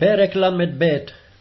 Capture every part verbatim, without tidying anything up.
פרק למ"ב.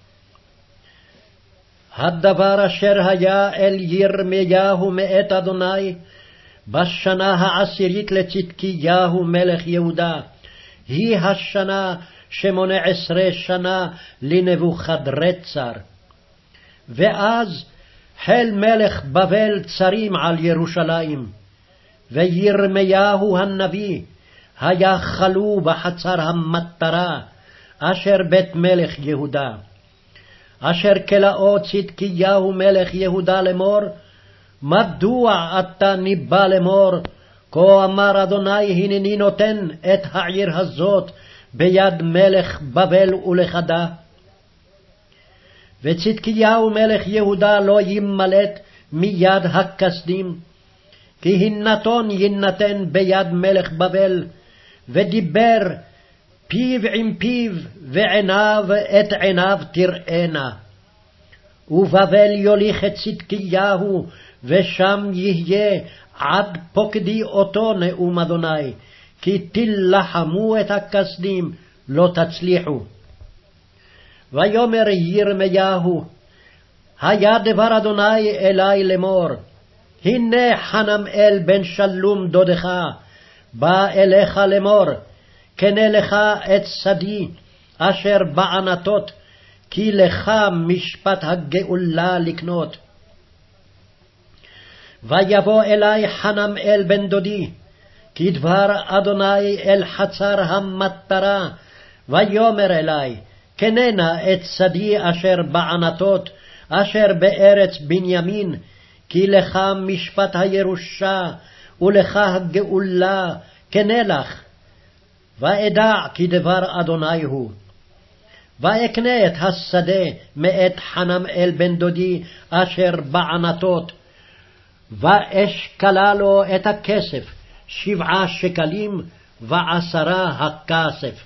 הדבר אשר היה אל ירמיהו מאת אדוני בשנה העשירית לצדקיהו מלך יהודה, היא השנה שמונה עשרה שנה לנבוכדרצר. ואז חל מלך בבל צרים על ירושלים, וירמיהו הנביא היה חלו בחצר המטרה אשר בית מלך יהודה. אשר כלאו צדקיהו מלך יהודה לאמור, מדוע אתה ניבא לאמור, כה אמר אדוני, הנני נותן את העיר הזאת ביד מלך בבל ולכדה. וצדקיהו מלך יהודה לא ימלט מיד הכסדים, כי הנתון יינתן ביד מלך בבל, ודיבר פיו עם פיו ועיניו את עיניו תראינה. ובבל יוליך את צדקיהו, ושם יהיה עד פוקדי אותו נאום אדוני, כי תלחמו את הכסדים לא תצליחו. ויאמר ירמיהו, היה דבר אדוני אלי לאמור, הנה חנמאל בן שלום דודך בא אליך לאמור, קנה לך את שדי אשר בענתות, כי לך משפט הגאולה לקנות. ויבוא אלי חנמאל בן דודי, כדבר אדוני אל חצר המטרה, ויאמר אלי, קנה נא את שדי אשר בענתות, אשר בארץ בנימין, כי לך משפט הירושה, ולך הגאולה, קנה לך. ואדע כי דבר אדוני הוא. ואקנה את השדה מאת חנמאל בן דודי אשר בענתות, ואשקלה לו את הכסף שבעה שקלים ועשרה הכסף.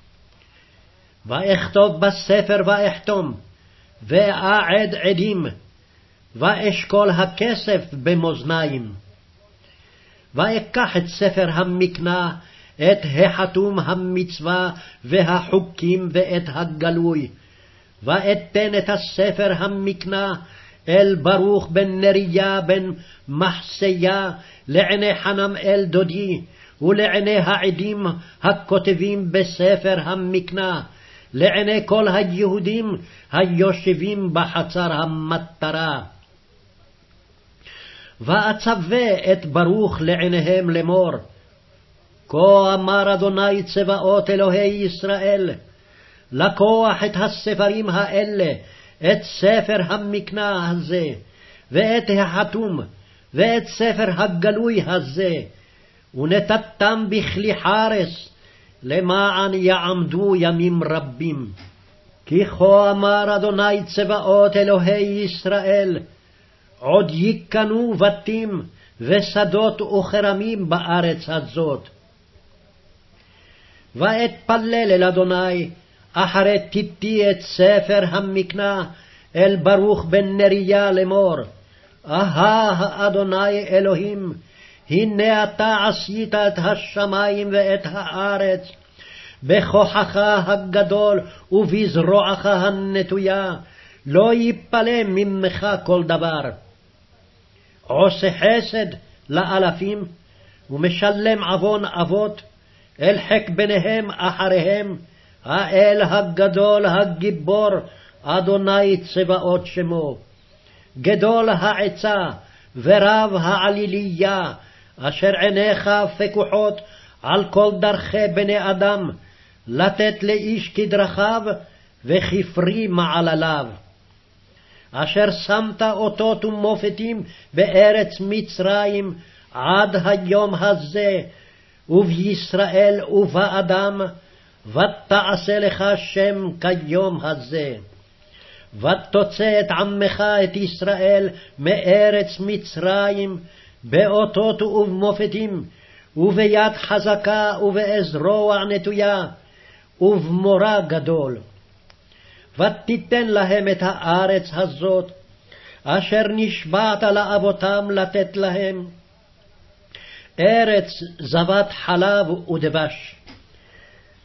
ואכתוב בספר ואחתום, ואעד עדים, ואשקול הכסף במאזניים. ואקח את ספר המקנה, את החתום המצווה והחוקים ואת הגלוי, ואתן את הספר המקנה אל ברוך בן נריה בן מחסיה לעיני חנמאל דודי, ולעיני העדים הכותבים בספר המקנה, לעיני כל היהודים היושבים בחצר המטרה. ואצווה את ברוך לעיניהם לאמור, כה אמר אדוני צבאות אלוהי ישראל, לקוח את הספרים האלה, את ספר המקנה הזה, ואת החתום, ואת ספר הגלוי הזה, ונתתם בכלי חרס, למען יעמדו ימים רבים. כי כה אמר אדוני צבאות אלוהי ישראל, עוד יקנו בתים ושדות וכרמים בארץ הזאת. ואתפלל אל אדוני, אחרי תיתי את ספר המקנה אל ברוך בן נריה לאמור, אהה אדוני אלוהים, הנה אתה עשית את השמיים ואת הארץ, בכוחך הגדול ובזרועך הנטויה, לא יפלא ממך כל דבר. עושה חסד לאלפים, ומשלם עוון אבות, אל חק ביניהם אחריהם, האל הגדול הגיבור, אדוני צבאות שמו. גדול העצה ורב העליליה, אשר עיניך פקוחות על כל דרכי בני אדם, לתת לאיש כדרכיו וכפרי מעלליו. אשר שמת אותות ומופתים בארץ מצרים עד היום הזה, ובישראל ובאדם, ותעשה לך שם כיום הזה. ותוצא את עמך את ישראל מארץ מצרים, באותות ובמופתים, וביד חזקה ובאזרוע נטויה, ובמורא גדול. ותיתן להם את הארץ הזאת, אשר נשבעת לאבותם לתת להם, ארץ זבת חלב ודבש.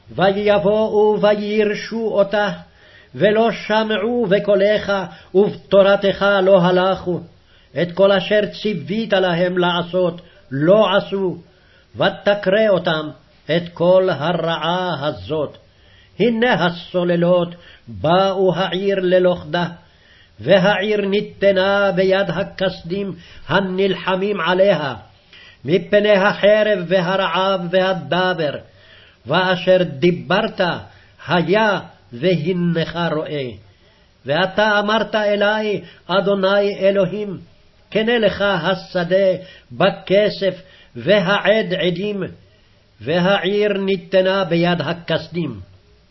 ויבואו וירשו אותה, ולא שמעו בקולך, ובתורתך לא הלכו. את כל אשר ציווית להם לעשות לא עשו, ותקרא אותם את כל הרעה הזאת. הנה הסוללות באו העיר ללוכדה, והעיר ניתנה ביד הכסדים הנלחמים עליה, מפני החרב והרעב והדבר, ואשר דיברת היה והנך רואה. ואתה אמרת אלי, אדוני אלוהים, קנה לך השדה בכסף והעד עדים, והעיר ניתנה ביד הכסדים.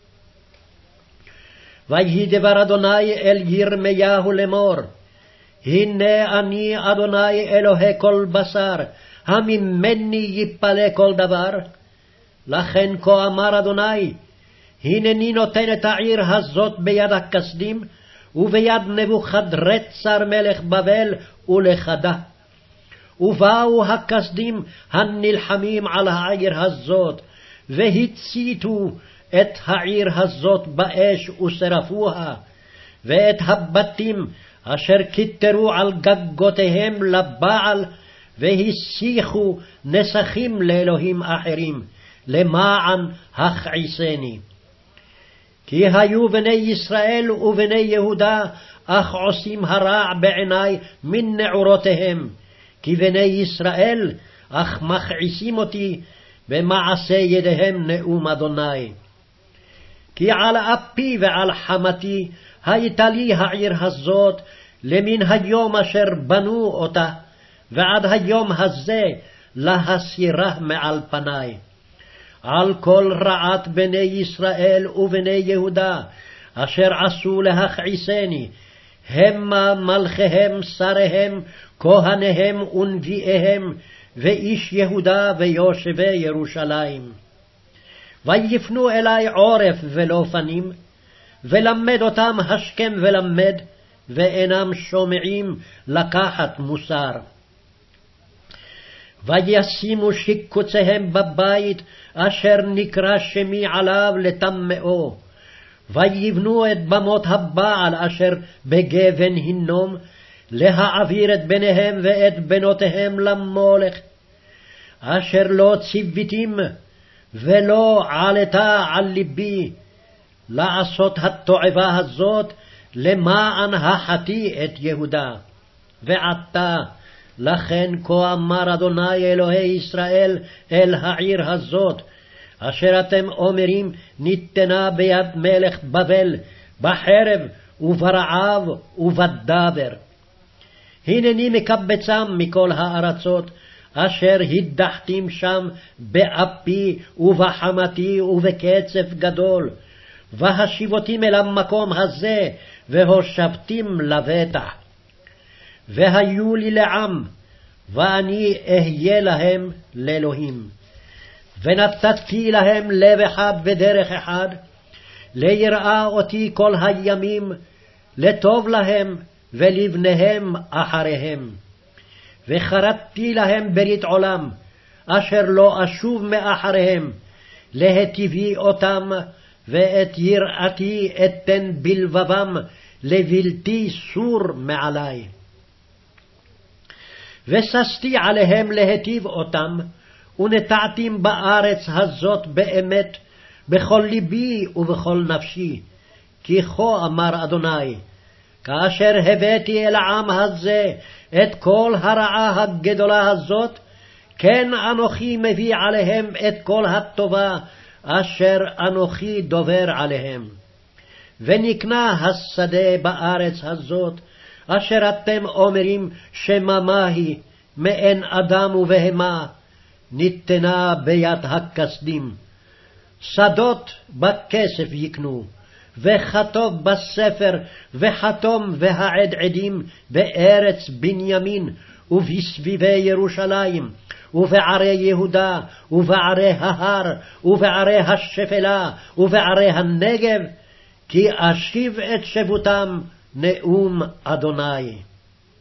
ויהי דבר אדוני אל ירמיהו לאמור, הנה אני אדוני אלוהי כל בשר, הממני יפלא כל דבר. לכן כה אמר אדוני, הנני נותן את העיר הזאת ביד הכסדים, וביד נבוכדרצר מלך בבל ולכדה. ובאו הכסדים הנלחמים על העיר הזאת, והציתו את העיר הזאת באש ושרפוה, ואת הבתים אשר כיתרו על גגותיהם לבעל, והשיחו נסכים לאלוהים אחרים, למען הכעיסני. כי היו בני ישראל ובני יהודה, אך עושים הרע בעיני מן נעורותיהם, כי בני ישראל אך מכעיסים אותי, במעשה ידיהם נאום אדוני. כי על אפי ועל חמתי הייתה לי העיר הזאת, למן היום אשר בנו אותה, ועד היום הזה להסירה מעל פני. על כל רעת בני ישראל ובני יהודה, אשר עשו להכעיסני, המה מלכיהם, שריהם, כהניהם ונביאיהם, ואיש יהודה ויושבי ירושלים. ויפנו אלי עורף ולא פנים, ולמד אותם השכם ולמד, ואינם שומעים לקחת מוסר. וישימו שיקוציהם בבית, אשר נקרא שמי עליו לטמאו. ויבנו את במות הבעל אשר בגבן הינום, להעביר את בניהם ואת בנותיהם למולך. אשר לא ציוויתים, ולא עלתה על ליבי, לעשות התועבה הזאת, למען החטיא את יהודה. ועתה, לכן כה אמר אדוני אלוהי ישראל אל העיר הזאת, אשר אתם אומרים ניתנה ביד מלך בבל, בחרב וברעב ובדבר. הנני מקבצם מכל הארצות, אשר הדחתים שם באפי ובחמתי ובקצף גדול, והשיבותים אל המקום הזה, והושבתים לבטח. והיו לי לעם, ואני אהיה להם לאלוהים. ונתתי להם לב אחד ודרך אחד, ליראה אותי כל הימים, לטוב להם ולבניהם אחריהם. וחרטתי להם ברית עולם, אשר לא אשוב מאחריהם, להטיבי אותם, ואת יראתי אתן בלבבם, לבלתי סור מעלי. וששתי עליהם להטיב אותם, ונטעתים בארץ הזאת באמת, בכל ליבי ובכל נפשי. כי כה אמר אדוני, כאשר הבאתי אל העם הזה את כל הרעה הגדולה הזאת, כן אנוכי מביא עליהם את כל הטובה, אשר אנוכי דובר עליהם. ונקנה השדה בארץ הזאת, אשר אתם אומרים שממה היא, מאין אדם ובהמה, ניתנה ביד הכסדים. שדות בכסף יקנו, וכתוב בספר, וחתום והעד עדים בארץ בנימין, ובסביבי ירושלים, ובערי יהודה, ובערי ההר, ובערי השפלה, ובערי הנגב, כי אשיב את שבותם, נאום אדוני.